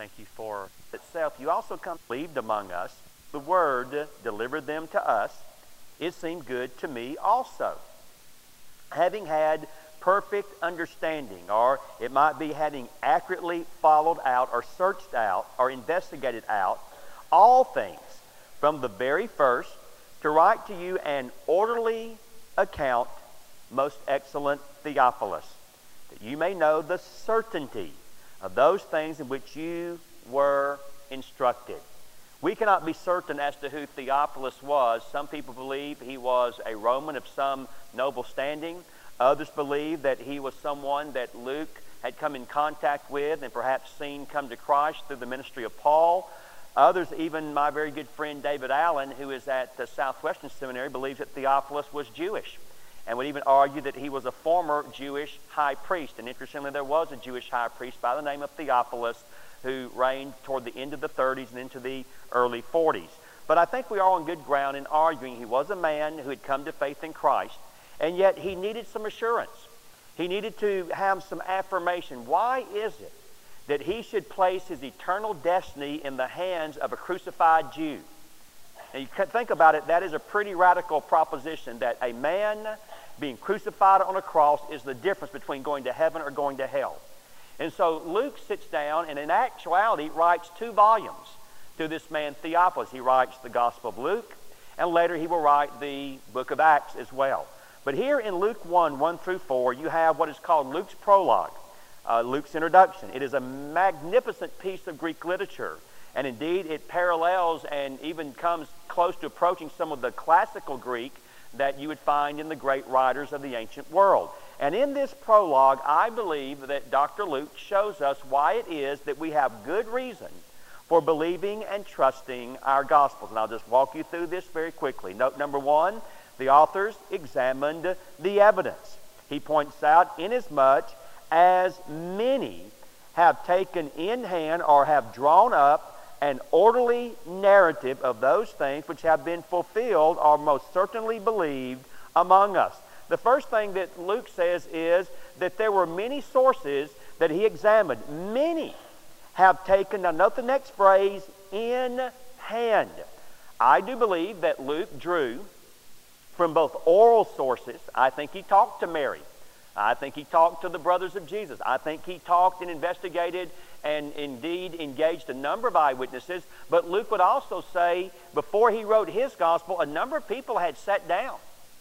Thank you for itself. You also come believed among us. The word delivered them to us. It seemed good to me also. Having had perfect understanding, or it might be having accurately followed out or searched out or investigated out all things from the very first, to write to you an orderly account, most excellent Theophilus, that you may know the certainty of those things in which you were instructed. We cannot be certain as to who Theophilus was. Some people believe he was a Roman of some noble standing. Others believe that he was someone that Luke had come in contact with and perhaps seen come to Christ through the ministry of Paul. Others, even my very good friend David Allen, who is at the Southwestern Seminary, believes that Theophilus was Jewish, and would even argue that he was a former Jewish high priest. And interestingly, there was a Jewish high priest by the name of Theophilus who reigned toward the end of the 30s and into the early 40s. But I think we are on good ground in arguing he was a man who had come to faith in Christ, and yet he needed some assurance. He needed to have some affirmation. Why is it that he should place his eternal destiny in the hands of a crucified Jew? Now you think about it, that is a pretty radical proposition, that a man being crucified on a cross is the difference between going to heaven or going to hell. And so Luke sits down and in actuality writes 2 volumes to this man Theophilus. He writes the Gospel of Luke, and later he will write the book of Acts as well. But here in Luke 1 through 4, you have what is called Luke's prologue, Luke's introduction. It is a magnificent piece of Greek literature, and indeed it parallels and even comes close to approaching some of the classical Greek that you would find in the great writers of the ancient world. And in this prologue, I believe that Dr. Luke shows us why it is that we have good reason for believing and trusting our Gospels. And I'll just walk you through this very quickly. Note number 1, the authors examined the evidence. He points out, inasmuch as many have taken in hand or have drawn up an orderly narrative of those things which have been fulfilled or most certainly believed among us. The first thing that Luke says is that there were many sources that he examined. Many have taken, now note the next phrase, in hand. I do believe that Luke drew from both oral sources. I think he talked to Mary. I think he talked to the brothers of Jesus. I think he talked and investigated and indeed engaged a number of eyewitnesses. But Luke would also say, before he wrote his gospel, a number of people had sat down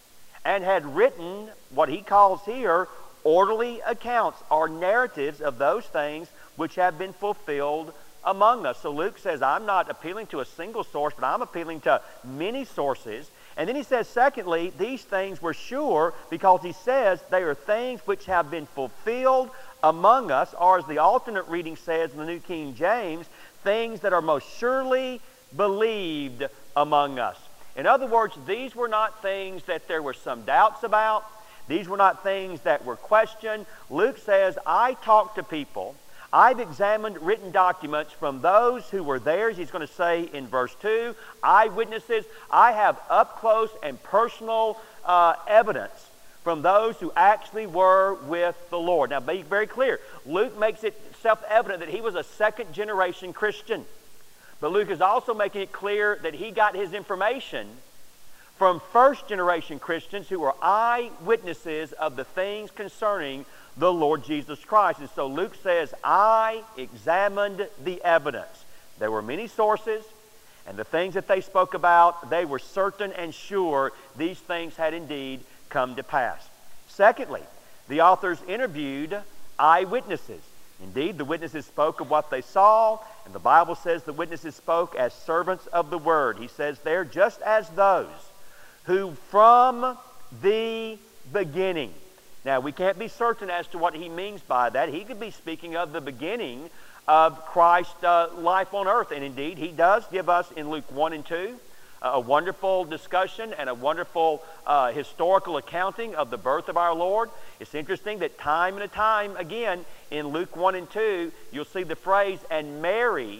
and had written what he calls here orderly accounts or narratives of those things which have been fulfilled among us. So Luke says, I'm not appealing to a single source, but I'm appealing to many sources. And then he says, secondly, these things were sure because he says they are things which have been fulfilled among us, or as the alternate reading says in the New King James, things that are most surely believed among us. In other words, these were not things that there were some doubts about. These were not things that were questioned. Luke says, I talked to people. I've examined written documents from those who were there. He's going to say in verse 2, eyewitnesses. I have up close and personal evidence from those who actually were with the Lord. Now, be very clear. Luke makes it self-evident that he was a second-generation Christian. But Luke is also making it clear that he got his information from first-generation Christians who were eyewitnesses of the things concerning the Lord Jesus Christ. And so Luke says, I examined the evidence. There were many sources, and the things that they spoke about, they were certain and sure these things had indeed come to pass. Secondly, the authors interviewed eyewitnesses. Indeed, the witnesses spoke of what they saw, and the Bible says the witnesses spoke as servants of the word. He says there, just as those who from the beginning. Now, we can't be certain as to what he means by that. He could be speaking of the beginning of Christ's life on earth. And indeed, he does give us in Luke 1 and 2 a wonderful discussion and a wonderful historical accounting of the birth of our Lord. It's interesting that time and time again in Luke 1 and 2, you'll see the phrase, and Mary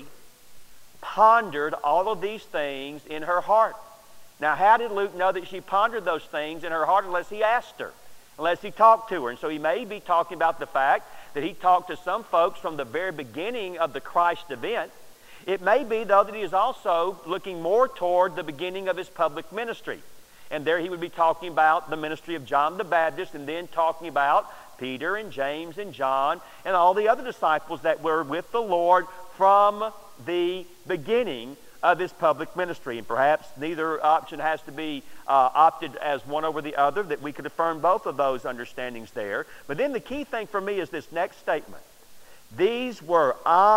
pondered all of these things in her heart. Now, how did Luke know that she pondered those things in her heart unless he asked her, unless he talked to her? And so he may be talking about the fact that he talked to some folks from the very beginning of the Christ event. It may be, though, that he is also looking more toward the beginning of his public ministry. And there he would be talking about the ministry of John the Baptist, and then talking about Peter and James and John and all the other disciples that were with the Lord from the beginning of his public ministry. And perhaps neither option has to be opted as one over the other, that we could affirm both of those understandings there. But then the key thing for me is this next statement. These were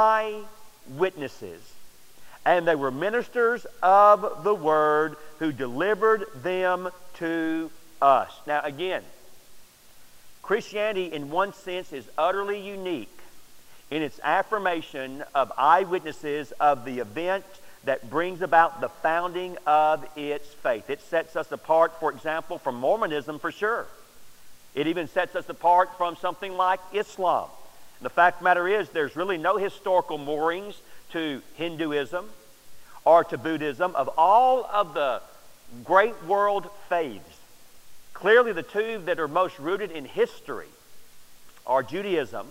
eyewitnesses, and they were ministers of the word who delivered them to us. Now again, Christianity in one sense is utterly unique in its affirmation of eyewitnesses of the event that brings about the founding of its faith. It sets us apart, for example, from Mormonism for sure. It even sets us apart from something like Islam. And the fact of the matter is, there's really no historical moorings to Hinduism or to Buddhism. Of all of the great world faiths, clearly the two that are most rooted in history are Judaism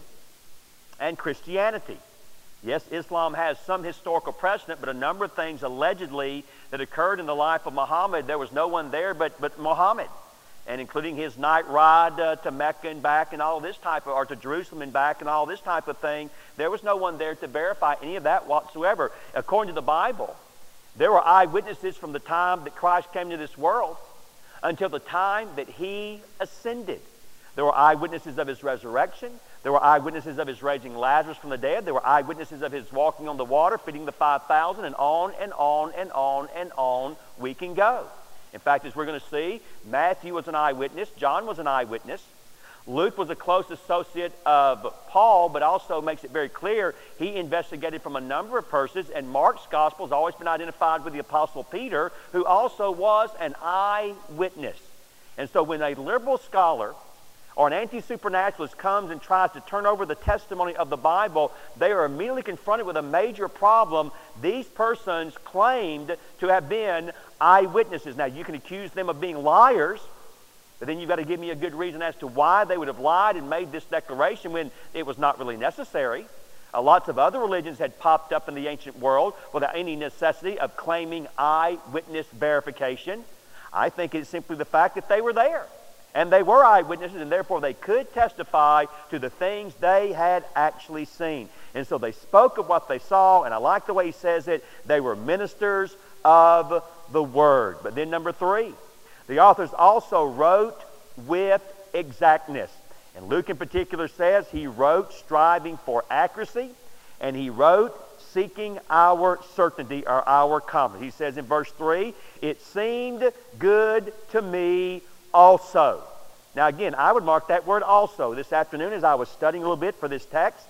and Christianity. Yes, Islam has some historical precedent, but a number of things allegedly that occurred in the life of Muhammad, there was no one there but Muhammad, and including his night ride to Mecca and back and all this type of, or to Jerusalem and back and all this type of thing. There was no one there to verify any of that whatsoever. According to the Bible, there were eyewitnesses from the time that Christ came to this world until the time that he ascended. There were eyewitnesses of his resurrection. There were eyewitnesses of his raising Lazarus from the dead. There were eyewitnesses of his walking on the water, feeding the 5,000, and on and on and on and on we can go. In fact, as we're going to see, Matthew was an eyewitness. John was an eyewitness. Luke was a close associate of Paul, but also makes it very clear he investigated from a number of persons, and Mark's gospel has always been identified with the Apostle Peter, who also was an eyewitness. And so when a liberal scholar or an anti-supernaturalist comes and tries to turn over the testimony of the Bible, they are immediately confronted with a major problem. These persons claimed to have been eyewitnesses. Now, you can accuse them of being liars, but then you've got to give me a good reason as to why they would have lied and made this declaration when it was not really necessary. Lots of other religions had popped up in the ancient world without any necessity of claiming eyewitness verification. I think it's simply the fact that they were there. And they were eyewitnesses, and therefore they could testify to the things they had actually seen. And so they spoke of what they saw, and I like the way he says it. They were ministers of the word. But then number 3, the authors also wrote with exactness. And Luke in particular says he wrote striving for accuracy, and he wrote seeking our certainty or our confidence. He says in verse 3, it seemed good to me also. Now again, I would mark that word also. This afternoon as I was studying a little bit for this text,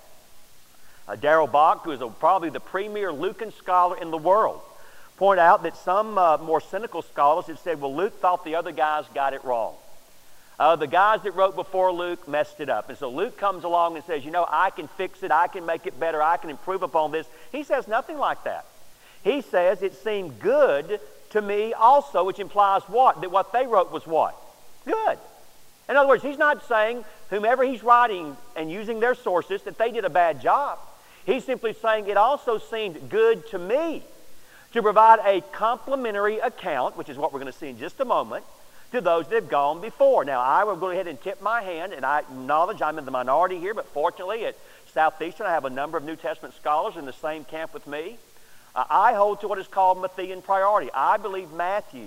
Darrell Bock, who is probably the premier Lucan scholar in the world, pointed out that some more cynical scholars have said, well, Luke thought the other guys got it wrong. The guys that wrote before Luke messed it up. And so Luke comes along and says, you know, I can fix it, I can make it better, I can improve upon this. He says nothing like that. He says it seemed good to me also, which implies what? That what they wrote was what? Good. In other words, he's not saying whomever he's writing and using their sources that they did a bad job. He's simply saying it also seemed good to me to provide a complimentary account, which is what we're going to see in just a moment, to those that have gone before. Now, I will go ahead and tip my hand, and I acknowledge I'm in the minority here, but fortunately at Southeastern I have a number of New Testament scholars in the same camp with me. I hold to what is called Matthean priority. I believe Matthew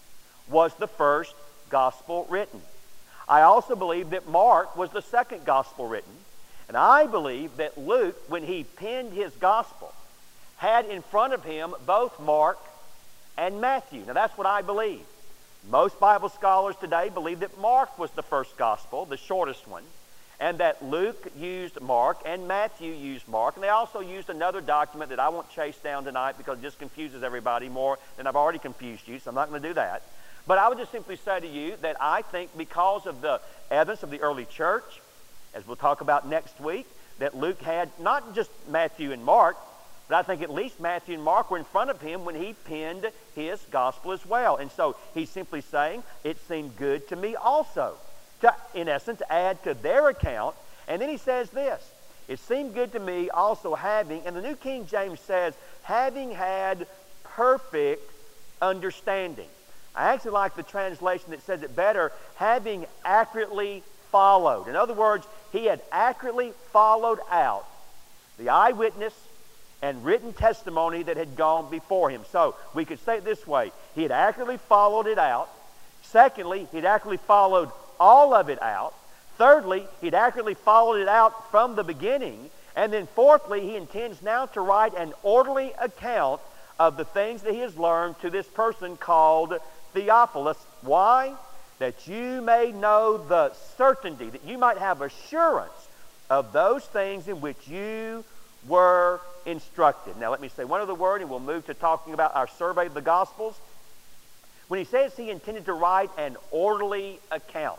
was the first gospel written. I also believe that Mark was the second gospel written. And I believe that Luke, when he penned his gospel, had in front of him both Mark and Matthew. Now that's what I believe. Most Bible scholars today believe that Mark was the first gospel, the shortest one, and that Luke used Mark and Matthew used Mark. And they also used another document that I won't chase down tonight because it just confuses everybody more than I've already confused you, so I'm not going to do that. But I would just simply say to you that I think because of the evidence of the early church, as we'll talk about next week, that Luke had not just Matthew and Mark, but I think at least Matthew and Mark were in front of him when he penned his gospel as well. And so he's simply saying, it seemed good to me also, to, in essence, add to their account And then he says this, it seemed good to me also having, and the New King James says, having had perfect understanding. I actually like the translation that says it better, having accurately followed. In other words, he had accurately followed out the eyewitness and written testimony that had gone before him. So we could say it this way, he had accurately followed it out. Secondly, he'd accurately followed all of it out. Thirdly, he'd accurately followed it out from the beginning. And then fourthly, he intends now to write an orderly account of the things that he has learned to this person called Theophilus. Why? That you may know the certainty, that you might have assurance of those things in which you were instructed. Now let me say one other word and we'll move to talking about our survey of the Gospels. When he says he intended to write an orderly account,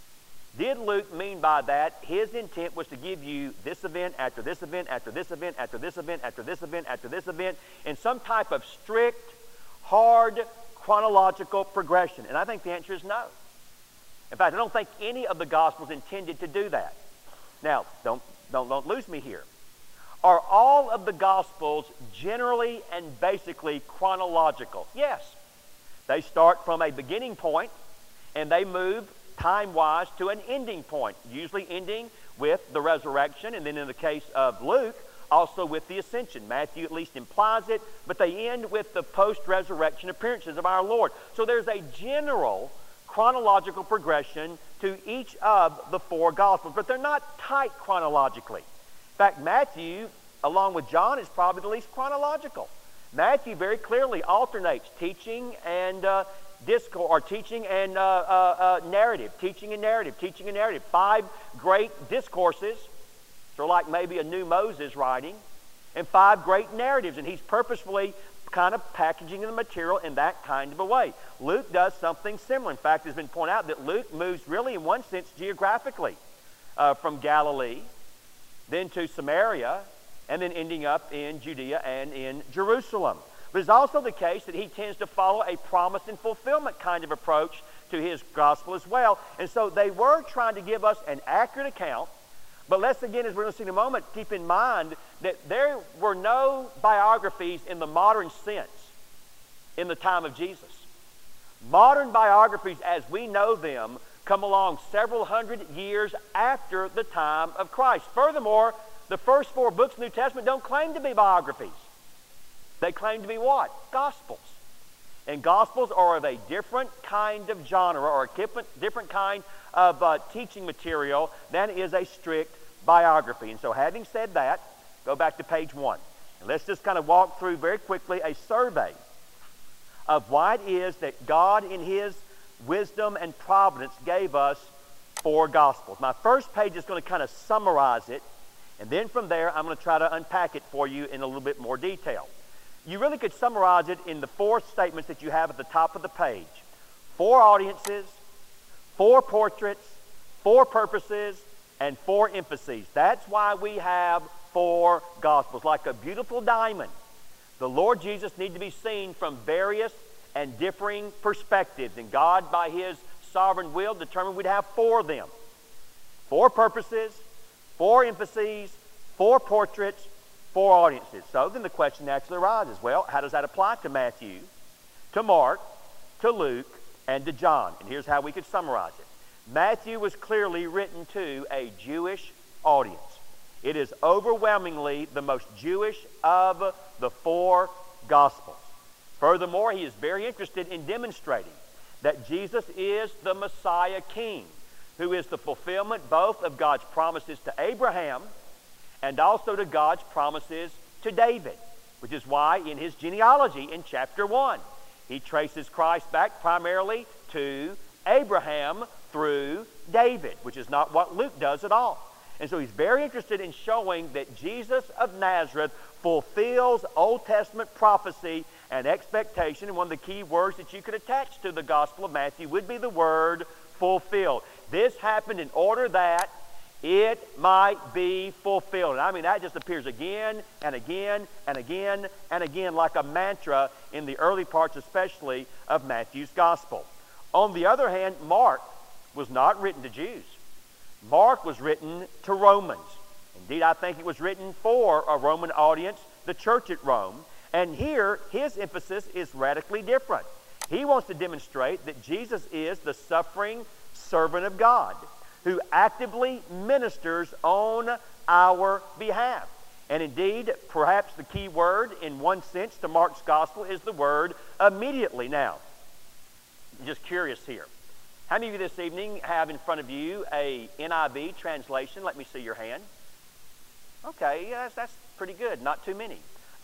did Luke mean by that his intent was to give you this event after this event after this event after this event after this event after this event in some type of strict, hard, chronological progression? And I think the answer is no. In fact, I don't think any of the Gospels intended to do that. Now, don't lose me here. Are all of the Gospels generally and basically chronological? Yes. They start from a beginning point and they move time-wise to an ending point, usually ending with the resurrection, and then in the case of Luke, also with the ascension. Matthew at least implies it, but they end with the post-resurrection appearances of our Lord. So there's a general chronological progression to each of the four Gospels, but they're not tight chronologically. In fact, Matthew, along with John, is probably the least chronological. Matthew very clearly alternates teaching and discourse, or teaching and narrative, teaching and narrative, teaching and narrative. 5 great discourses, so like maybe a new Moses writing, and 5 great narratives, and he's purposefully kind of packaging the material in that kind of a way. Luke does something similar. In fact, it's been pointed out that Luke moves really in one sense geographically from Galilee, then to Samaria, and then ending up in Judea and in Jerusalem. But it's also the case that he tends to follow a promise and fulfillment kind of approach to his gospel as well. And so they were trying to give us an accurate account. But let's again, as we're going to see in a moment, keep in mind that there were no biographies in the modern sense in the time of Jesus. Modern biographies as we know them come along several hundred years after the time of Christ. Furthermore, the first 4 books of the New Testament don't claim to be biographies. They claim to be what? Gospels. And Gospels are of a different kind of genre or a different kind of teaching material than is a strict biography. And so having said that, go back to page 1. And let's just kind of walk through very quickly a survey of why it is that God in His wisdom and providence gave us 4 Gospels. My first page is going to kind of summarize it. And then from there, I'm going to try to unpack it for you in a little bit more detail. You really could summarize it in the 4 statements that you have at the top of the page. 4 audiences, 4 portraits, 4 purposes, and 4 emphases. That's why we have 4 Gospels. Like a beautiful diamond, the Lord Jesus needs to be seen from various and differing perspectives. And God, by His sovereign will, determined we'd have 4 of them. 4 purposes, 4 emphases, 4 portraits, 4 audiences. So then the question naturally arises, well, how does that apply to Matthew, to Mark, to Luke, and to John? And here's how we could summarize it. Matthew was clearly written to a Jewish audience. It is overwhelmingly the most Jewish of the 4 Gospels. Furthermore, he is very interested in demonstrating that Jesus is the Messiah King, who is the fulfillment both of God's promises to Abraham and also to God's promises to David, which is why in his genealogy in chapter 1, he traces Christ back primarily to Abraham through David, which is not what Luke does at all. And so he's very interested in showing that Jesus of Nazareth fulfills Old Testament prophecy and expectation. And one of the key words that you could attach to the Gospel of Matthew would be the word fulfilled. This happened in order that it might be fulfilled. And I mean, that just appears again and again and again and again like a mantra in the early parts especially of Matthew's Gospel. On the other hand, Mark was not written to Jews. Mark was written to Romans. Indeed, I think it was written for a Roman audience, the church at Rome. And here, his emphasis is radically different. He wants to demonstrate that Jesus is the suffering servant of God who actively ministers on our behalf. And indeed, perhaps the key word in one sense to Mark's gospel is the word immediately. Now, I'm just curious here. How many of you this evening have in front of you a NIV translation? Let me see your hand. Okay, yes, that's pretty good. Not too many.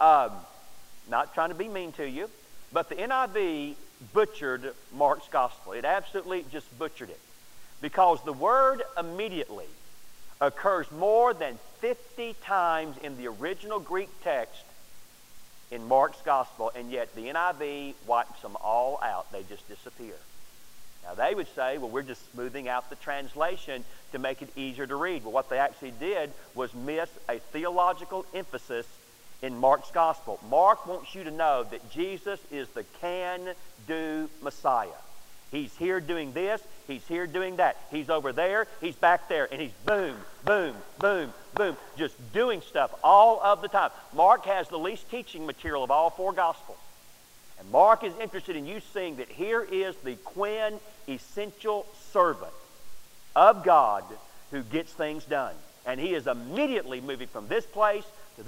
Not trying to be mean to you, but the NIV butchered Mark's gospel. It absolutely just butchered it. Because the word immediately occurs more than 50 times in the original Greek text in Mark's gospel, and yet the NIV wipes them all out. They just disappear. Now they would say, well, we're just smoothing out the translation to make it easier to read. Well, what they actually did was miss a theological emphasis in Mark's gospel. Mark wants you to know that Jesus is the can-do Messiah. He's here doing this, he's here doing that. He's over there, he's back there, and he's boom, boom, boom, boom, just doing stuff all of the time. Mark has the least teaching material of all four Gospels. And Mark is interested in you seeing that here is the quintessential servant of God who gets things done. And he is immediately moving from this place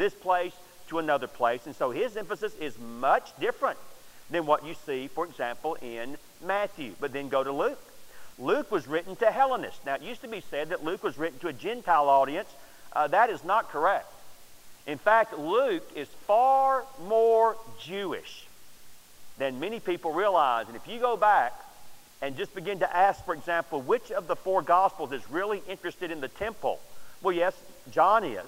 to another place. And so his emphasis is much different than what you see, for example, in Matthew. But then go to Luke. Luke was written to Hellenists. Now, it used to be said that Luke was written to a Gentile audience. That is not correct. In fact, Luke is far more Jewish than many people realize. And if you go back and just begin to ask, for example, which of the four Gospels is really interested in the temple? Well, yes, John is.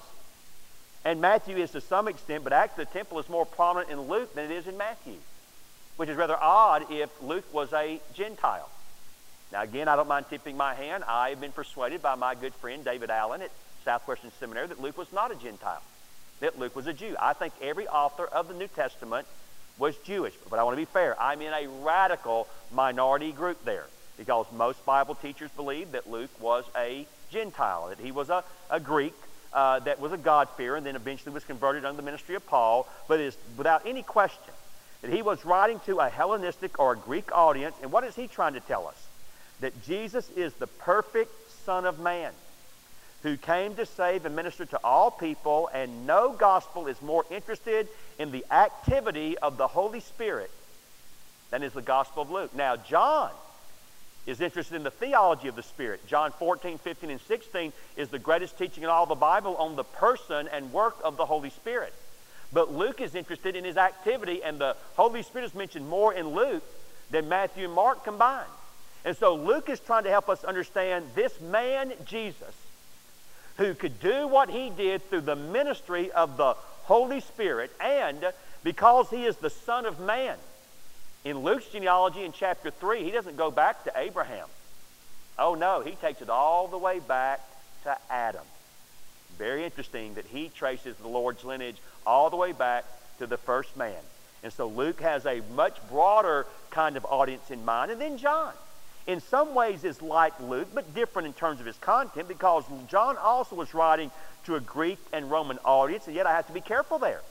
And Matthew is to some extent, but actually the temple is more prominent in Luke than it is in Matthew, which is rather odd if Luke was a Gentile. Now again, I don't mind tipping my hand. I have been persuaded by my good friend David Allen at Southwestern Seminary that Luke was not a Gentile, that Luke was a Jew. I think every author of the New Testament was Jewish. But I want to be fair. I'm in a radical minority group there because most Bible teachers believe that Luke was a Gentile, that he was a Greek that was a God-fearer and then eventually was converted under the ministry of Paul. But it is without any question that he was writing to a Hellenistic or a Greek audience. And what is he trying to tell us? That Jesus is the perfect Son of Man who came to save and minister to all people, and no gospel is more interested in the activity of the Holy Spirit than is the Gospel of Luke. Now, John is interested in the theology of the Spirit. John 14, 15, and 16 is the greatest teaching in all the Bible on the person and work of the Holy Spirit. But Luke is interested in his activity, and the Holy Spirit is mentioned more in Luke than Matthew and Mark combined. And so Luke is trying to help us understand this man, Jesus, who could do what he did through the ministry of the Holy Spirit, and because he is the Son of Man. In Luke's genealogy in chapter 3, he doesn't go back to Abraham. Oh no, he takes it all the way back to Adam. Very interesting that he traces the Lord's lineage all the way back to the first man. And so Luke has a much broader kind of audience in mind. And then John, in some ways, is like Luke, but different in terms of his content, because John also was writing to a Greek and Roman audience, and yet I have to be careful there,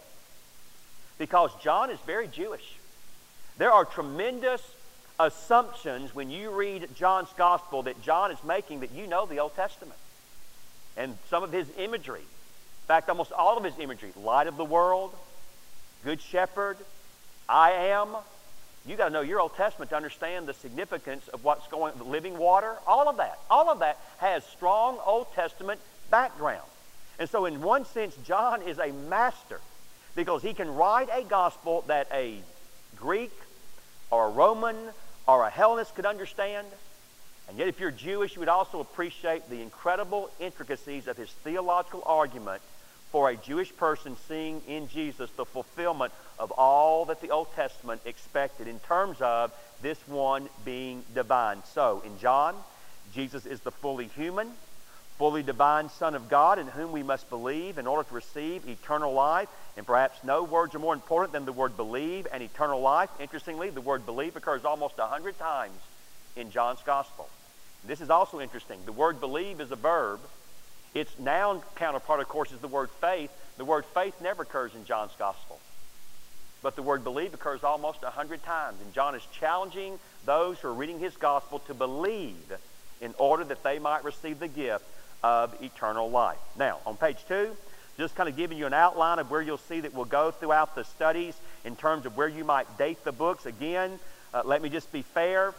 because John is very Jewish. There are tremendous assumptions when you read John's gospel that John is making that you know the Old Testament. And some of his imagery, in fact, almost all of his imagery, light of the world, good shepherd, I am. You got to know your Old Testament to understand the significance of what's going on, the living water, all of that has strong Old Testament background. And so in one sense, John is a master because he can write a gospel that a Greek or a Roman or a Hellenist could understand. And yet if you're Jewish, you would also appreciate the incredible intricacies of his theological argument for a Jewish person seeing in Jesus the fulfillment of all that the Old Testament expected in terms of this one being divine. So in John, Jesus is the fully human, fully divine Son of God in whom we must believe in order to receive eternal life. And perhaps no words are more important than the word believe and eternal life. Interestingly, the word believe occurs almost 100 times in John's Gospel. This is also interesting. The word believe is a verb. Its noun counterpart, of course, is the word faith. The word faith never occurs in John's gospel. But the word believe occurs almost 100 times. And John is challenging those who are reading his gospel to believe in order that they might receive the gift of eternal life. Now, on page 2, just kind of giving you an outline of where you'll see that we'll go throughout the studies in terms of where you might date the books. Again, let me just be fair.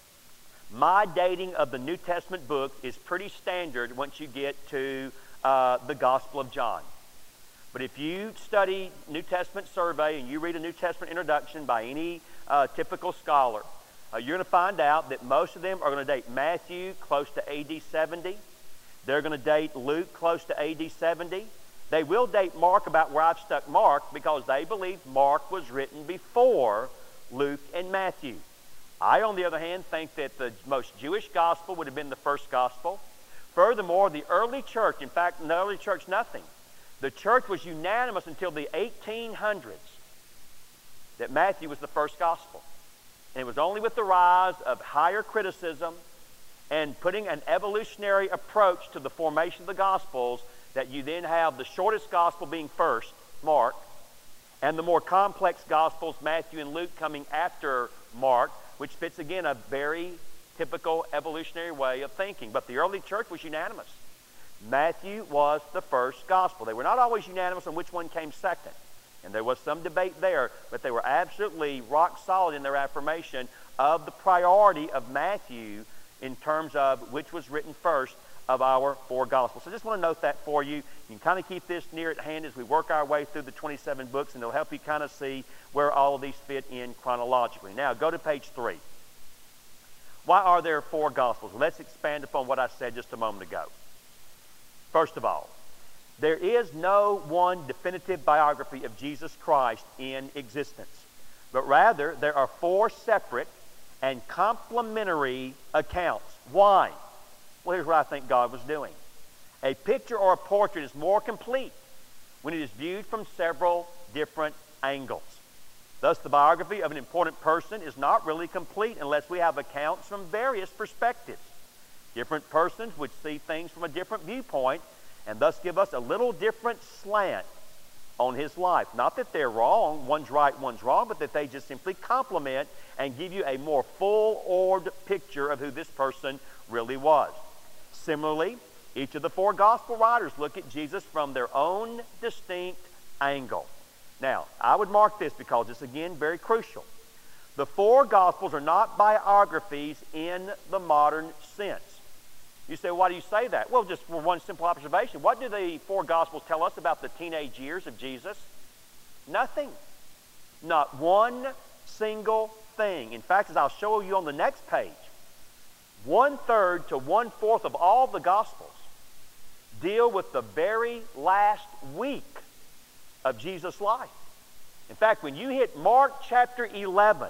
My dating of the New Testament book is pretty standard once you get to the Gospel of John. But if you study New Testament survey and you read a New Testament introduction by any typical scholar, you're going to find out that most of them are going to date Matthew close to AD 70. They're going to date Luke close to AD 70. They will date Mark about where I've stuck Mark because they believe Mark was written before Luke and Matthew. I, on the other hand, think that the most Jewish gospel would have been the first gospel. Furthermore, the early church, in fact, in the early church, nothing. The church was unanimous until the 1800s that Matthew was the first gospel. And it was only with the rise of higher criticism and putting an evolutionary approach to the formation of the Gospels that you then have the shortest gospel being first, Mark, and the more complex Gospels, Matthew and Luke, coming after Mark, which fits, again, a very typical evolutionary way of thinking. But the early church was unanimous. Matthew was the first gospel. They were not always unanimous on which one came second. And there was some debate there, but they were absolutely rock solid in their affirmation of the priority of Matthew in terms of which was written first of our 4 Gospels. So I just want to note that for you. You can kind of keep this near at hand as we work our way through the 27 books, and it'll help you kind of see where all of these fit in chronologically. Now, go to page 3. Why are there 4 Gospels? Well, let's expand upon what I said just a moment ago. First of all, there is no one definitive biography of Jesus Christ in existence, but rather there are 4 separate and complementary accounts. Why? Well, here's what I think God was doing. A picture or a portrait is more complete when it is viewed from several different angles. Thus, the biography of an important person is not really complete unless we have accounts from various perspectives. Different persons would see things from a different viewpoint and thus give us a little different slant on his life. Not that they're wrong, one's right, one's wrong, but that they just simply complement and give you a more full-orbed picture of who this person really was. Similarly, each of the 4 gospel writers look at Jesus from their own distinct angle. Now, I would mark this because it's, again, very crucial. The 4 gospels are not biographies in the modern sense. You say, why do you say that? Well, just for one simple observation. What do the 4 gospels tell us about the teenage years of Jesus? Nothing. Not one single thing. In fact, as I'll show you on the next page, 1/3 to 1/4 of all the Gospels deal with the very last week of Jesus' life. In fact, when you hit Mark chapter 11,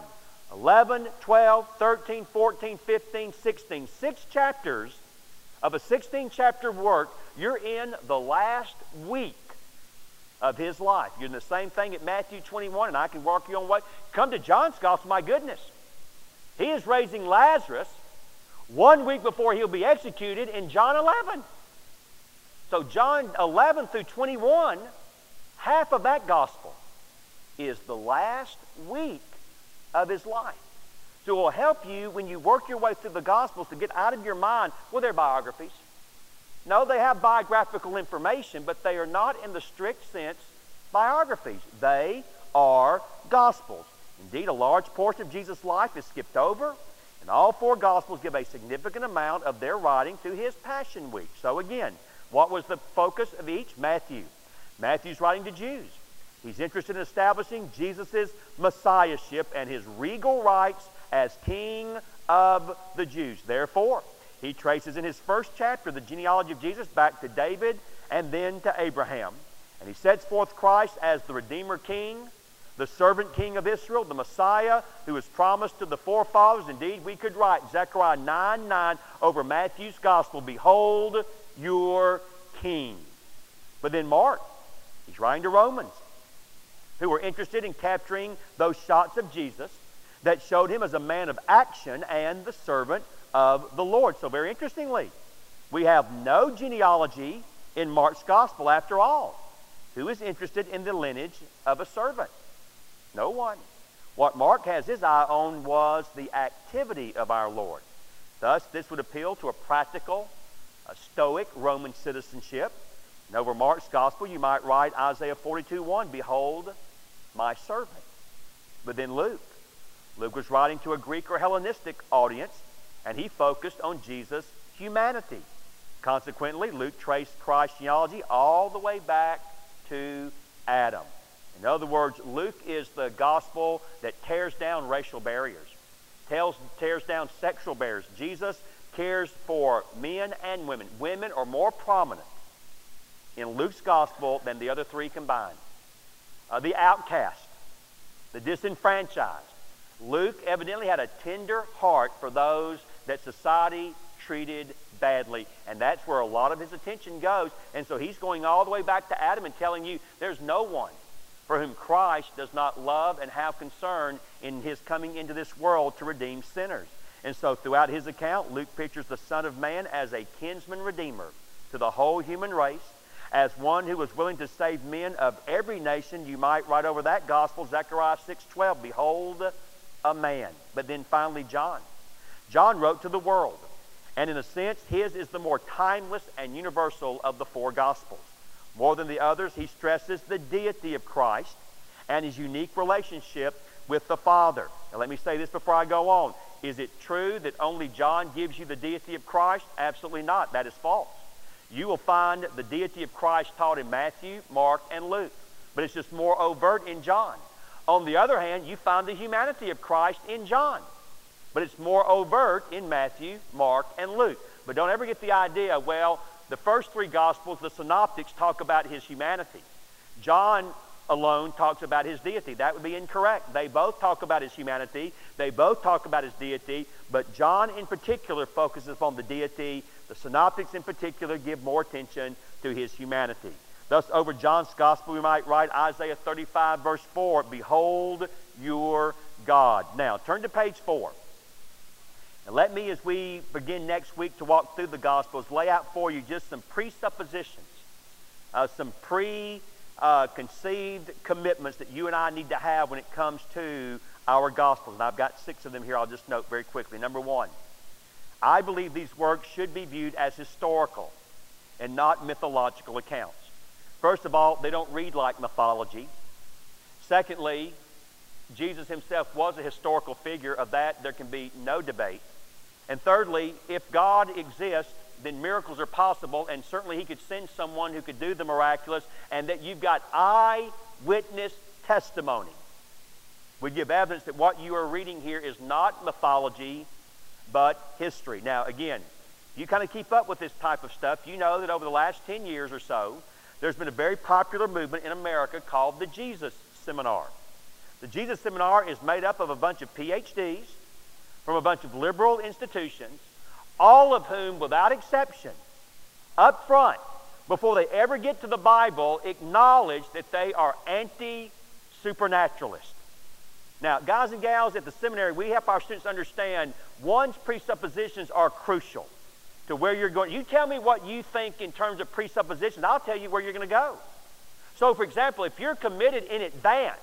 12, 13, 14, 15, 16, 6 chapters of a 16-chapter work, you're in the last week of his life. You're in the same thing at Matthew 21, and I can walk you on what. Come to John's Gospel, my goodness. He is raising Lazarus 1 week before he'll be executed in John 11. So John 11 through 21, half of that Gospel is the last week of his life. So it will help you when you work your way through the Gospels to get out of your mind, well, they're biographies. No, they have biographical information, but they are not in the strict sense biographies. They are Gospels. Indeed, a large portion of Jesus' life is skipped over, and all 4 Gospels give a significant amount of their writing to his Passion Week. So again, what was the focus of each? Matthew. Matthew's writing to Jews. He's interested in establishing Jesus' messiahship and his regal rights as King of the Jews. Therefore, he traces in his first chapter the genealogy of Jesus back to David and then to Abraham. And he sets forth Christ as the Redeemer King, the servant King of Israel, the Messiah who was promised to the forefathers. Indeed, we could write Zechariah 9:9 over Matthew's Gospel, "Behold your King." But then Mark, he's writing to Romans, who were interested in capturing those shots of Jesus that showed him as a man of action and the servant of the Lord. So very interestingly, we have no genealogy in Mark's gospel after all. Who is interested in the lineage of a servant? No one. What Mark has his eye on was the activity of our Lord. Thus, this would appeal to a practical, a stoic Roman citizenship. And over Mark's gospel, you might write Isaiah 42:1, "Behold, my servant." But then Luke was writing to a Greek or Hellenistic audience, and he focused on Jesus' humanity. Consequently, Luke traced Christ's genealogy all the way back to Adam. In other words, Luke is the gospel that tears down racial barriers, tears down sexual barriers. Jesus cares for men and women. Women are more prominent in Luke's gospel than the other three combined. The outcast, the disenfranchised. Luke evidently had a tender heart for those that society treated badly, and that's where a lot of his attention goes. And so he's going all the way back to Adam and telling you there's no one for whom Christ does not love and have concern in his coming into this world to redeem sinners. And so throughout his account, Luke pictures the Son of Man as a kinsman redeemer to the whole human race, as one who was willing to save men of every nation. You might write over that gospel, Zechariah 6:12, "Behold a man." But then finally John wrote to the world, and in a sense his is the more timeless and universal of the four gospels. More than the others, he stresses the deity of Christ and his unique relationship with the Father. Now let me say this before I go on. Is it true that only John gives you the deity of Christ? Absolutely not. That is false. You will find the deity of Christ taught in Matthew, Mark, and Luke, but it's just more overt in John. On the other hand, you find the humanity of Christ in John, but it's more overt in Matthew, Mark, and Luke. But don't ever get the idea, well, the first three Gospels, the synoptics, talk about his humanity. John alone talks about his deity. That would be incorrect. They both talk about his humanity. They both talk about his deity, but John in particular focuses on the deity. The synoptics in particular give more attention to his humanity. Thus, over John's Gospel, we might write Isaiah 35, verse 4, "Behold your God." Now, turn to page 4. And let me, as we begin next week to walk through the Gospels, lay out for you just some presuppositions, some preconceived commitments that you and I need to have when it comes to our Gospels. And I've got 6 of them here. I'll just note very quickly. Number 1, I believe these works should be viewed as historical and not mythological accounts. First of all, they don't read like mythology. Secondly, Jesus himself was a historical figure. Of that, there can be no debate. And thirdly, if God exists, then miracles are possible, and certainly he could send someone who could do the miraculous, and that you've got eyewitness testimony would give evidence that what you are reading here is not mythology, but history. Now, again, you kind of keep up with this type of stuff. You know that over the last 10 years or so, there's been a very popular movement in America called the Jesus Seminar. The Jesus Seminar is made up of a bunch of PhDs from a bunch of liberal institutions, all of whom, without exception, up front, before they ever get to the Bible, acknowledge that they are anti-supernaturalist. Now, guys and gals at the seminary, we help our students understand one's presuppositions are crucial to where you're going. You tell me what you think in terms of presuppositions, I'll tell you where you're going to go. So, for example, if you're committed in advance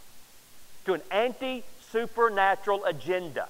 to an anti-supernatural agenda,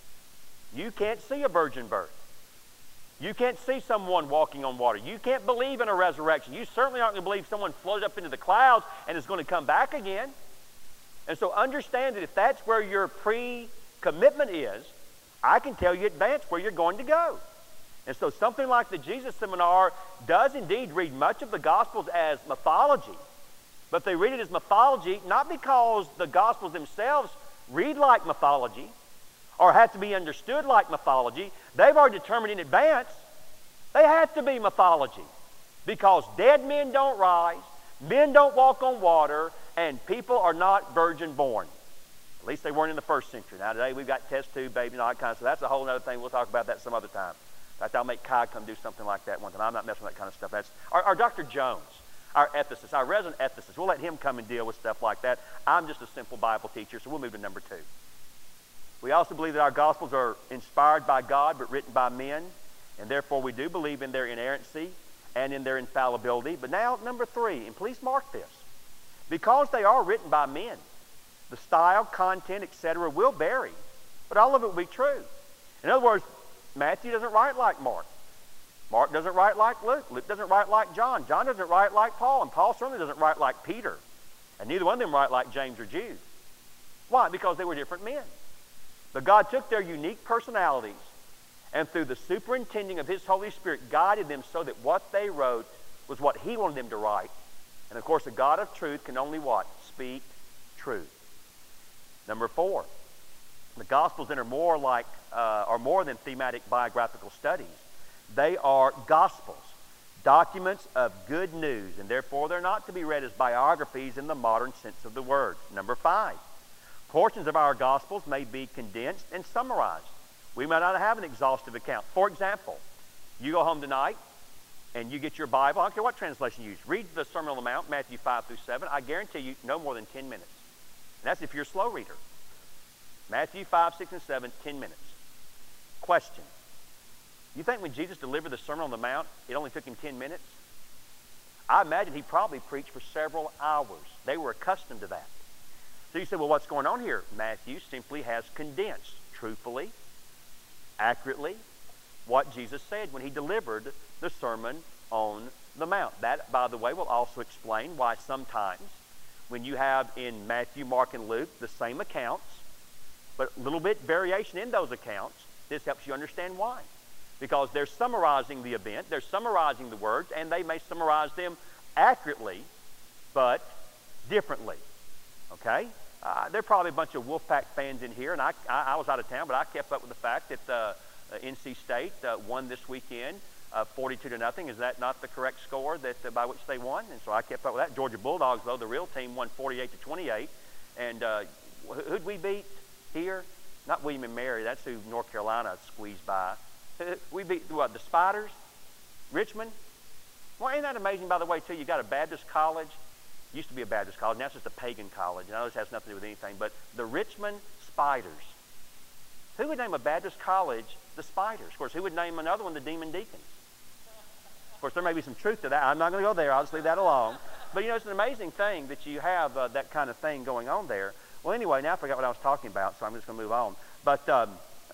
you can't see a virgin birth. You can't see someone walking on water. You can't believe in a resurrection. You certainly aren't going to believe someone floated up into the clouds and is going to come back again. And so understand that if that's where your pre-commitment is, I can tell you in advance where you're going to go. And so something like the Jesus Seminar does indeed read much of the Gospels as mythology, but they read it as mythology not because the Gospels themselves read like mythology or have to be understood like mythology. They've already determined in advance they have to be mythology because dead men don't rise, men don't walk on water, and people are not virgin born. At least they weren't in the first century. Now today we've got test tube babies and all that kind of stuff. That's a whole other thing. We'll talk about that some other time. In fact, I'll make Kai come do something like that one time. I'm not messing with that kind of stuff. That's our Dr. Jones, our ethicist, our resident ethicist. We'll let him come and deal with stuff like that. I'm just a simple Bible teacher, so we'll move to number 2. We also believe that our Gospels are inspired by God but written by men, and therefore we do believe in their inerrancy and in their infallibility. But now, number 3, and please mark this, because they are written by men, the style, content, etc. will vary, but all of it will be true. In other words, Matthew doesn't write like Mark. Mark doesn't write like Luke. Luke doesn't write like John. John doesn't write like Paul. And Paul certainly doesn't write like Peter. And neither one of them write like James or Jude. Why? Because they were different men. But God took their unique personalities and through the superintending of His Holy Spirit guided them so that what they wrote was what He wanted them to write. And of course, the God of truth can only what? Speak truth. Number 4, the Gospels then are more than thematic biographical studies. They are Gospels, documents of good news, and therefore they're not to be read as biographies in the modern sense of the word. Number 5, portions of our Gospels may be condensed and summarized. We may not have an exhaustive account. For example, you go home tonight and you get your Bible. I don't care what translation you use. Read the Sermon on the Mount, Matthew 5 through 7. I guarantee you no more than 10 minutes. And that's if you're a slow reader. Matthew 5, 6, and 7, 10 minutes. Question. You think when Jesus delivered the Sermon on the Mount, it only took him 10 minutes? I imagine he probably preached for several hours. They were accustomed to that. So you say, well, what's going on here? Matthew simply has condensed, truthfully, accurately, what Jesus said when he delivered the Sermon on the Mount. That, by the way, will also explain why sometimes when you have in Matthew, Mark, and Luke the same accounts, but a little bit variation in those accounts, this helps you understand why. Because they're summarizing the event, they're summarizing the words, and they may summarize them accurately, but differently. Okay? There are probably a bunch of Wolfpack fans in here, and I was out of town, but I kept up with the fact that NC State won this weekend 42-0. Is that not the correct score that by which they won? And so I kept up with that. Georgia Bulldogs, though, the real team, won 48-28. And who'd we beat here? Not William and Mary. That's who North Carolina squeezed by. We beat, what, the Spiders? Richmond? Well, ain't that amazing, by the way, too? You got a Baptist college. Used to be a Baptist college. Now it's just a pagan college. And I know this has nothing to do with anything. But the Richmond Spiders. Who would name a Baptist college the Spiders? Of course, who would name another one the Demon Deacons? Of course, there may be some truth to that. I'm not going to go there. I'll just leave that alone. But, you know, it's an amazing thing that you have that kind of thing going on there. Well, anyway, now I forgot what I was talking about, so I'm just going to move on. But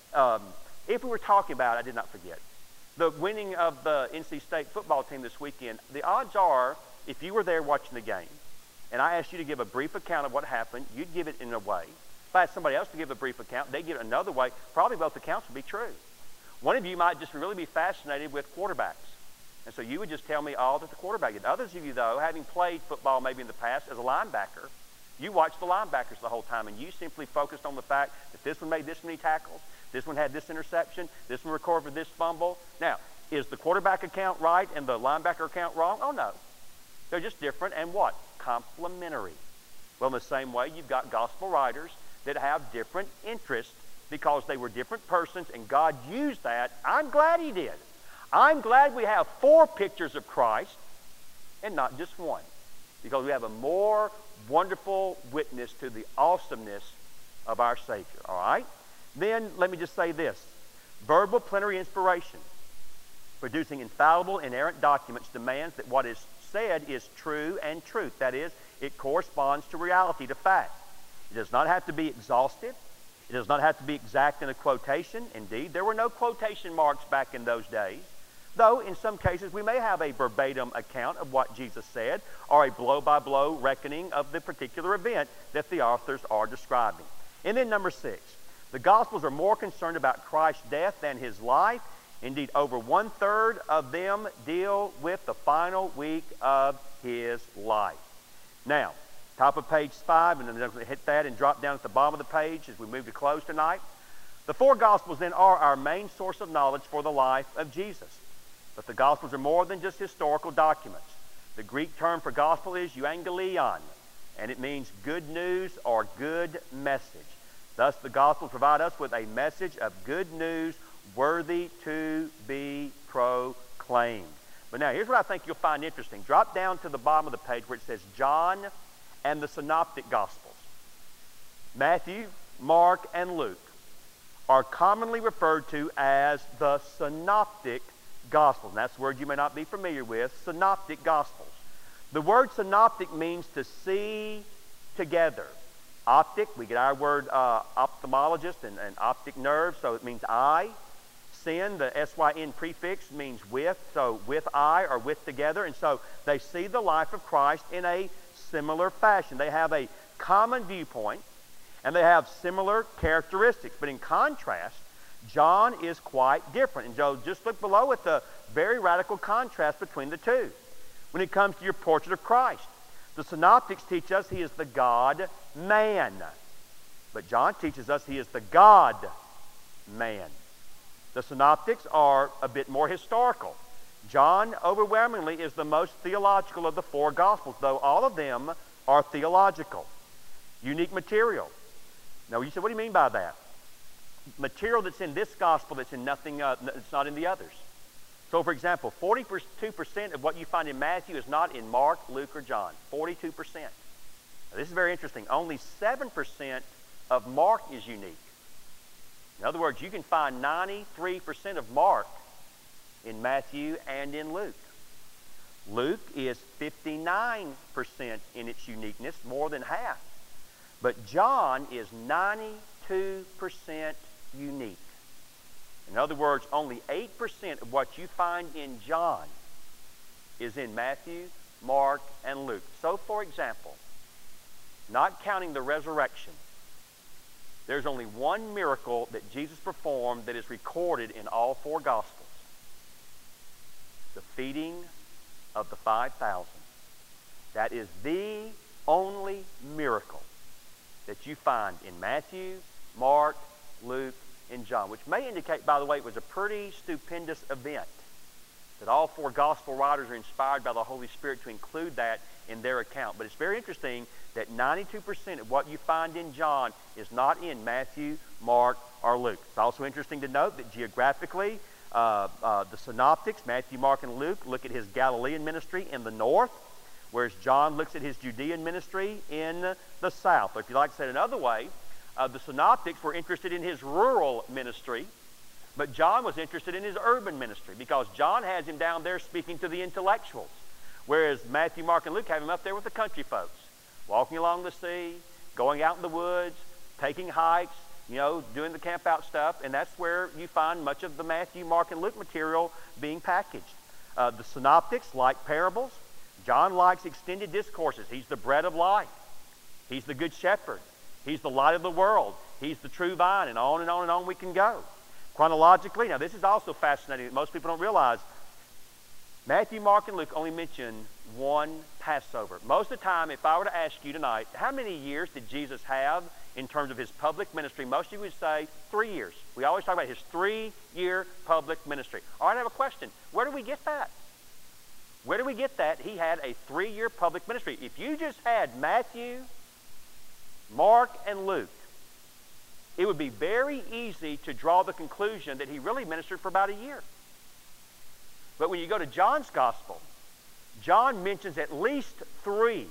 if we were talking about, I did not forget, the winning of the NC State football team this weekend, the odds are, if you were there watching the game, and I asked you to give a brief account of what happened, you'd give it in a way. If I asked somebody else to give a brief account, they'd give it another way. Probably both accounts would be true. One of you might just really be fascinated with quarterbacks. And so you would just tell me all that the quarterback did. Others of you, though, having played football maybe in the past as a linebacker, you watched the linebackers the whole time, and you simply focused on the fact that this one made this many tackles, this one had this interception, this one recovered this fumble. Now, is the quarterback account right and the linebacker account wrong? Oh, no. They're just different and what? Complementary. Well, in the same way, you've got gospel writers that have different interests because they were different persons, and God used that. I'm glad He did. I'm glad we have 4 pictures of Christ and not just one, because we have a more wonderful witness to the awesomeness of our Savior. All right? Then let me just say this. Verbal plenary inspiration, producing infallible, inerrant documents, demands that what is said is true and truth. That is, it corresponds to reality, to fact. It does not have to be exhaustive. It does not have to be exact in a quotation. Indeed, there were no quotation marks back in those days. Though, in some cases, we may have a verbatim account of what Jesus said or a blow-by-blow reckoning of the particular event that the authors are describing. And then number 6, the Gospels are more concerned about Christ's death than His life. Indeed, over 1/3 of them deal with the final week of His life. Now, top of page 5, and then I'm going to hit that and drop down at the bottom of the page as we move to close tonight. The 4 Gospels then are our main source of knowledge for the life of Jesus. But the Gospels are more than just historical documents. The Greek term for gospel is euangelion, and it means good news or good message. Thus, the Gospels provide us with a message of good news worthy to be proclaimed. But now, here's what I think you'll find interesting. Drop down to the bottom of the page where it says John and the Synoptic Gospels. Matthew, Mark, and Luke are commonly referred to as the synoptic gospels. And that's a word you may not be familiar with, synoptic gospels. The word synoptic means to see together. Optic, we get our word ophthalmologist and optic nerve, so it means eye. Syn, the S-Y-N prefix, means with, so with eye or with together. And so they see the life of Christ in a similar fashion. They have a common viewpoint, and they have similar characteristics. But in contrast, John is quite different. And so just look below at the very radical contrast between the two. When it comes to your portrait of Christ, the synoptics teach us he is the God-man. But John teaches us he is the God-man. The synoptics are a bit more historical. John overwhelmingly is the most theological of the four Gospels, though all of them are theological. Unique material. Now you say, what do you mean by that? Material that's in this Gospel that's in nothing, it's not in the others. So for example, 42% of what you find in Matthew is not in Mark, Luke, or John. 42%. Now, this is very interesting. Only 7% of Mark is unique. In other words, you can find 93% of Mark in Matthew and in Luke. Luke is 59% in its uniqueness, more than half. But John is 92% unique. In other words, only 8% of what you find in John is in Matthew, Mark, and Luke. So, for example, not counting the resurrection, there's only one miracle that Jesus performed that is recorded in all four Gospels. The feeding of the 5,000. That is the only miracle that you find in Matthew, Mark, Luke, and John, which may indicate, by the way, it was a pretty stupendous event, that all four Gospel writers are inspired by the Holy Spirit to include that in their account. But it's very interesting that 92% of what you find in John is not in Matthew, Mark, or Luke. It's also interesting to note that geographically, the synoptics, Matthew, Mark, and Luke, look at his Galilean ministry in the north, whereas John looks at his Judean ministry in the south. Or if you like to say it another way, the synoptics were interested in his rural ministry, but John was interested in his urban ministry because John has him down there speaking to the intellectuals, whereas Matthew, Mark, and Luke have him up there with the country folks, walking along the sea, going out in the woods, taking hikes, doing the camp out stuff, and that's where you find much of the Matthew, Mark, and Luke material being packaged. The synoptics like parables. John likes extended discourses. He's the bread of life. He's the good shepherd. He's the light of the world. He's the true vine, and on and on and on we can go. Chronologically, now this is also fascinating that most people don't realize. Matthew, Mark, and Luke only mention one Passover. Most of the time, if I were to ask you tonight, how many years did Jesus have in terms of his public ministry? Most of you would say 3 years. We always talk about his 3-year public ministry. All right, I have a question. Where do we get that? Where do we get that he had a 3-year public ministry? If you just had Matthew, Mark, and Luke, it would be very easy to draw the conclusion that he really ministered for about a year. But when you go to John's Gospel, John mentions at least 3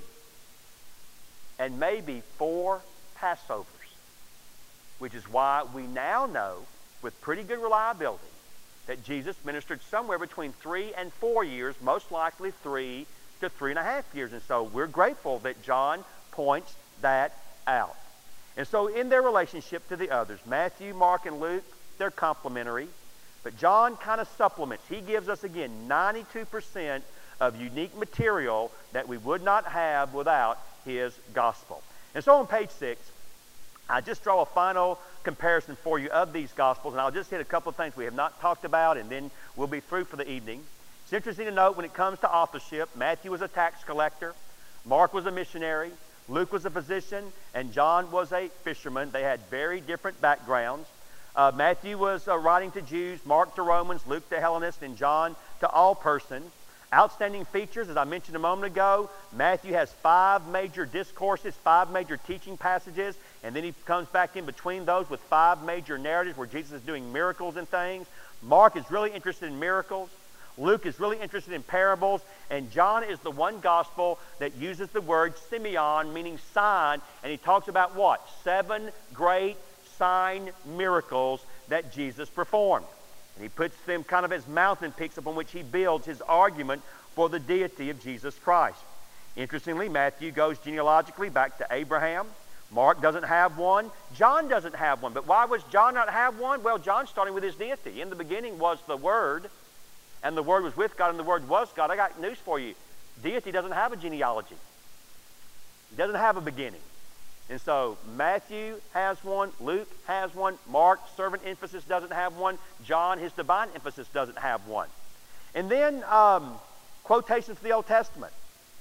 and maybe 4 Passovers, which is why we now know with pretty good reliability that Jesus ministered somewhere between 3 and 4 years, most likely 3 to 3.5 years. And so we're grateful that John points that out. And so in their relationship to the others, Matthew, Mark, and Luke, they're complementary. But John kind of supplements. He gives us, again, 92% of unique material that we would not have without his gospel. And so on page 6, I just draw a final comparison for you of these Gospels, and I'll just hit a couple of things we have not talked about, and then we'll be through for the evening. It's interesting to note when it comes to authorship, Matthew was a tax collector, Mark was a missionary, Luke was a physician, and John was a fisherman. They had very different backgrounds. Matthew was writing to Jews, Mark to Romans, Luke to Hellenists, and John to all persons. Outstanding features, as I mentioned a moment ago, Matthew has 5 major discourses, 5 major teaching passages, and then he comes back in between those with 5 major narratives where Jesus is doing miracles and things. Mark is really interested in miracles. Luke is really interested in parables, and John is the one gospel that uses the word Simeon, meaning sign, and he talks about what? 7 great sign miracles that Jesus performed. And he puts them kind of as mountain peaks upon which he builds his argument for the deity of Jesus Christ. Interestingly, Matthew goes genealogically back to Abraham. Mark doesn't have one. John doesn't have one. But why was John not have one? Well, John's starting with his deity. In the beginning was the Word, and the Word was with God, and the Word was God. I got news for you. Deity doesn't have a genealogy. It doesn't have a beginning. And so Matthew has one, Luke has one, Mark, servant emphasis, doesn't have one, John, his divine emphasis, doesn't have one. And then quotations from the Old Testament.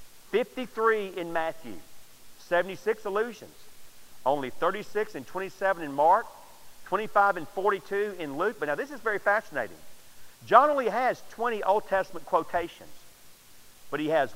53 in Matthew, 76 allusions, only 36 and 27 in Mark, 25 and 42 in Luke. But now this is very fascinating. John only has 20 Old Testament quotations, but he has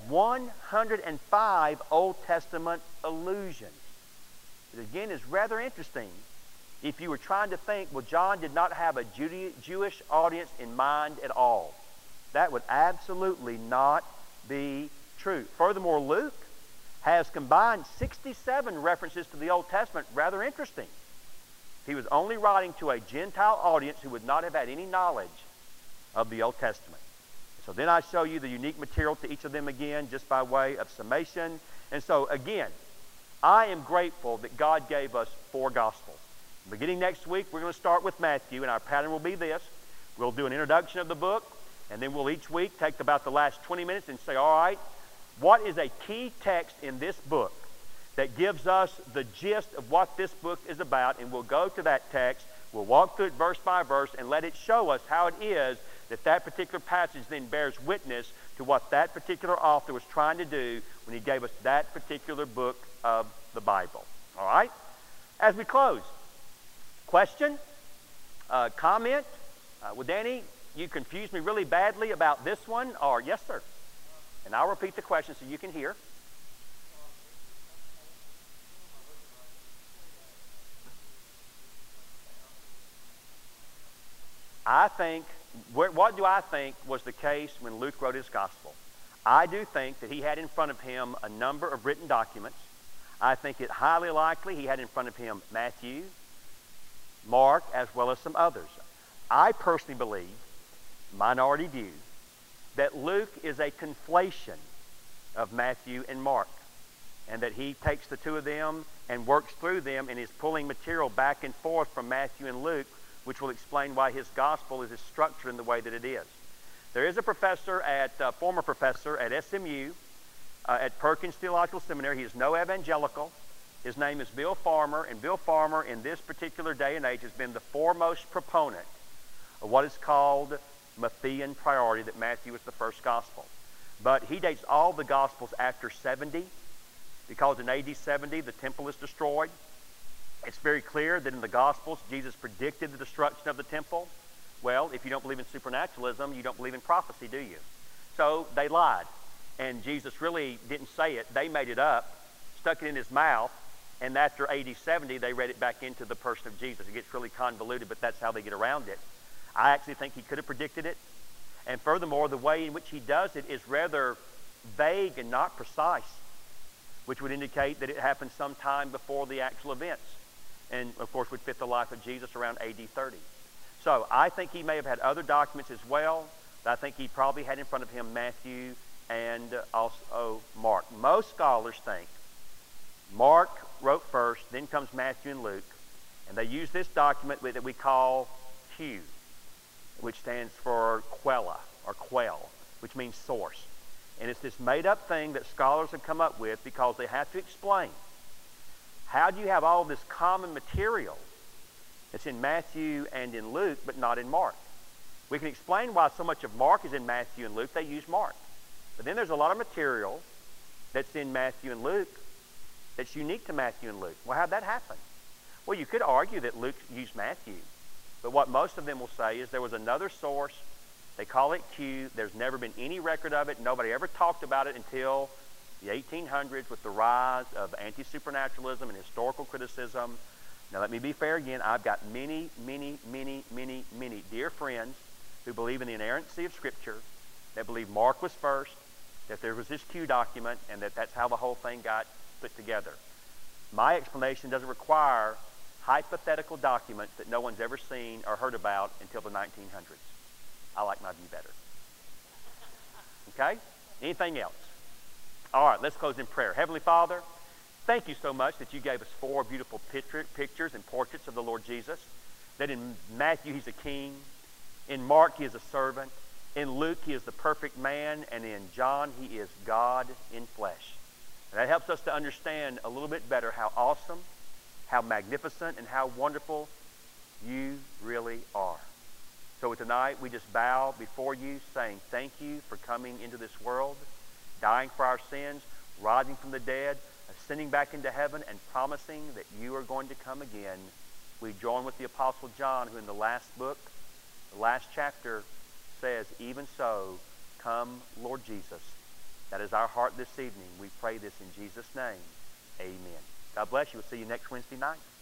105 Old Testament allusions. It again is rather interesting if you were trying to think, well, John did not have a Jewish audience in mind at all. That would absolutely not be true. Furthermore, Luke has combined 67 references to the Old Testament. Rather interesting. He was only writing to a Gentile audience who would not have had any knowledge of the Old Testament. So then I show you the unique material to each of them again, just by way of summation. And so again, I am grateful that God gave us 4 Gospels. Beginning next week, we're going to start with Matthew, and our pattern will be this. We'll do an introduction of the book, and then we'll each week take about the last 20 minutes and say, all right, what is a key text in this book that gives us the gist of what this book is about? And we'll go to that text, we'll walk through it verse by verse, and let it show us how it is that that particular passage then bears witness to what that particular author was trying to do when he gave us that particular book of the Bible. All right? As we close, question, comment? Well, Danny, you confused me really badly about this one, or yes, sir? And I'll repeat the question so you can hear. I think, what do I think was the case when Luke wrote his gospel? I do think that he had in front of him a number of written documents. I think it highly likely he had in front of him Matthew, Mark, as well as some others. I personally believe, minority view, that Luke is a conflation of Matthew and Mark, and that he takes the two of them and works through them and is pulling material back and forth from Matthew and Luke, which will explain why his gospel is structured in the way that it is. There is a professor former professor at SMU, at Perkins Theological Seminary. He is no evangelical. His name is Bill Farmer, and Bill Farmer in this particular day and age has been the foremost proponent of what is called Matthean priority, that Matthew is the first gospel. But he dates all the gospels after 70, because in AD 70 the temple is destroyed. It's very clear that in the gospels Jesus predicted the destruction of the temple. Well, if you don't believe in supernaturalism, you don't believe in prophecy, do you? So they lied, and Jesus really didn't say it. They made it up, stuck it in his mouth, and after AD 70 they read it back into the person of Jesus. It gets really convoluted, but that's how they get around it. I actually think he could have predicted it. And furthermore, the way in which he does it is rather vague and not precise, which would indicate that it happened sometime before the actual events. And of course would fit the life of Jesus around AD 30. So I think he may have had other documents as well, but I think he probably had in front of him Matthew and also Mark. Most scholars think Mark wrote first, then comes Matthew and Luke, and they use this document that we call Q, which stands for quella, or quell, which means source. And it's this made-up thing that scholars have come up with because they have to explain, how do you have all this common material that's in Matthew and in Luke, but not in Mark? We can explain why so much of Mark is in Matthew and Luke. They use Mark. But then there's a lot of material that's in Matthew and Luke that's unique to Matthew and Luke. Well, how'd that happen? Well, you could argue that Luke used Matthew, but what most of them will say is there was another source. They call it Q. There's never been any record of it. Nobody ever talked about it until the 1800s with the rise of anti-supernaturalism and historical criticism. Now, let me be fair again. I've got many, many, many, many, many dear friends who believe in the inerrancy of Scripture, that believe Mark was first, that there was this Q document, and that that's how the whole thing got put together. My explanation doesn't require hypothetical documents that no one's ever seen or heard about until the 1900s. I like my view better. Okay? Anything else? All right, let's close in prayer. Heavenly Father, thank you so much that you gave us 4 beautiful pictures and portraits of the Lord Jesus. That in Matthew, he's a king. In Mark, he is a servant. In Luke, he is the perfect man. And in John, he is God in flesh. And that helps us to understand a little bit better how awesome, how magnificent, and how wonderful you really are. So tonight, we just bow before you, saying thank you for coming into this world, dying for our sins, rising from the dead, ascending back into heaven, and promising that you are going to come again. We join with the Apostle John, who in the last book, the last chapter, says, even so, come, Lord Jesus. That is our heart this evening. We pray this in Jesus' name. Amen. God bless you. We'll see you next Wednesday night.